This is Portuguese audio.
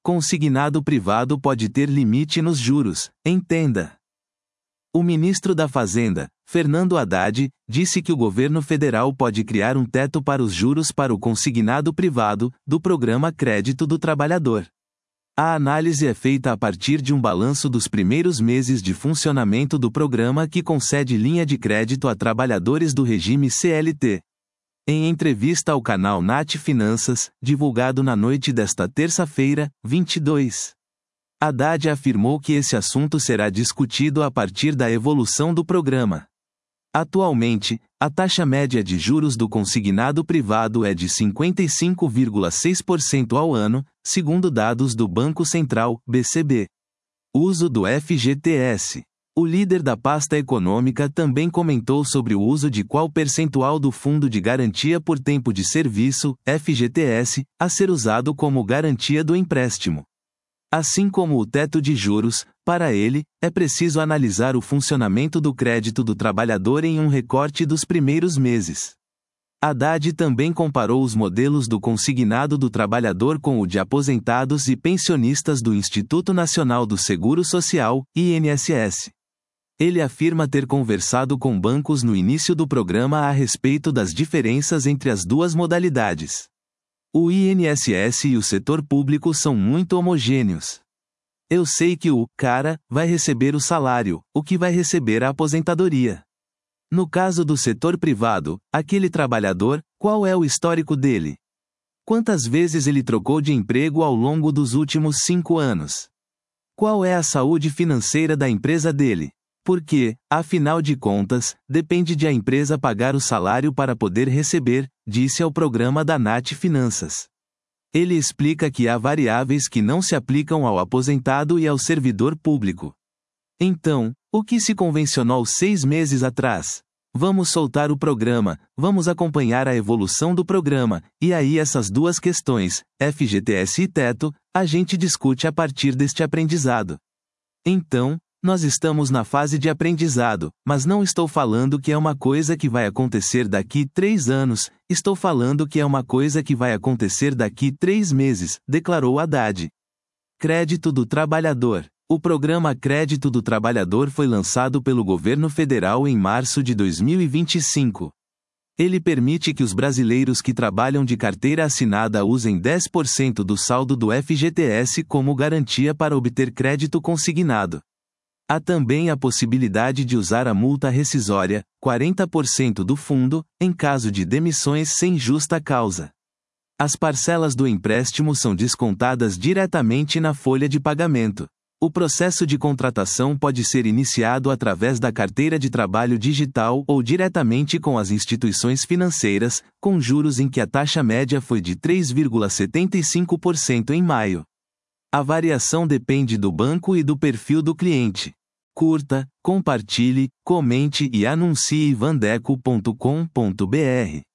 Consignado privado pode ter limite nos juros, entenda. O ministro da Fazenda, Fernando Haddad, disse que o governo federal pode criar um teto para os juros para o consignado privado, do Programa Crédito do Trabalhador. A análise é feita a partir de um balanço dos primeiros meses de funcionamento do programa que concede linha de crédito a trabalhadores do regime CLT. Em entrevista ao canal Nath Finanças, divulgado na noite desta terça-feira, 22, Haddad afirmou que esse assunto será discutido a partir da evolução do programa. Atualmente, a taxa média de juros do consignado privado é de 55,6% ao ano, segundo dados do Banco Central, BCB. Uso do FGTS. O líder da pasta econômica também comentou sobre o uso de qual percentual do Fundo de Garantia por Tempo de Serviço, FGTS, a ser usado como garantia do empréstimo. Assim como o teto de juros, para ele, é preciso analisar o funcionamento do crédito do trabalhador em um recorte dos primeiros meses. Haddad também comparou os modelos do consignado do trabalhador com o de aposentados e pensionistas do Instituto Nacional do Seguro Social, INSS. Ele afirma ter conversado com bancos no início do programa a respeito das diferenças entre as duas modalidades. O INSS e o setor público são muito homogêneos. Eu sei que o cara vai receber o salário, o que vai receber a aposentadoria. No caso do setor privado, aquele trabalhador, qual é o histórico dele? Quantas vezes ele trocou de emprego ao longo dos últimos 5 anos? Qual é a saúde financeira da empresa dele? Porque, afinal de contas, depende de a empresa pagar o salário para poder receber, disse ao programa da Nath Finanças. Ele explica que há variáveis que não se aplicam ao aposentado e ao servidor público. Então, o que se convencionou 6 meses atrás? Vamos soltar o programa, vamos acompanhar a evolução do programa, e aí essas duas questões, FGTS e teto, a gente discute a partir deste aprendizado. Então, nós estamos na fase de aprendizado, mas não estou falando que é uma coisa que vai acontecer daqui 3 anos, estou falando que é uma coisa que vai acontecer daqui 3 meses, declarou Haddad. Crédito do Trabalhador. O programa Crédito do Trabalhador foi lançado pelo governo federal em março de 2025. Ele permite que os brasileiros que trabalham de carteira assinada usem 10% do saldo do FGTS como garantia para obter crédito consignado. Há também a possibilidade de usar a multa rescisória, 40% do fundo, em caso de demissões sem justa causa. As parcelas do empréstimo são descontadas diretamente na folha de pagamento. O processo de contratação pode ser iniciado através da carteira de trabalho digital ou diretamente com as instituições financeiras, com juros em que a taxa média foi de 3,75% em maio. A variação depende do banco e do perfil do cliente. Curta, compartilhe, comente e anuncie vandeco.com.br.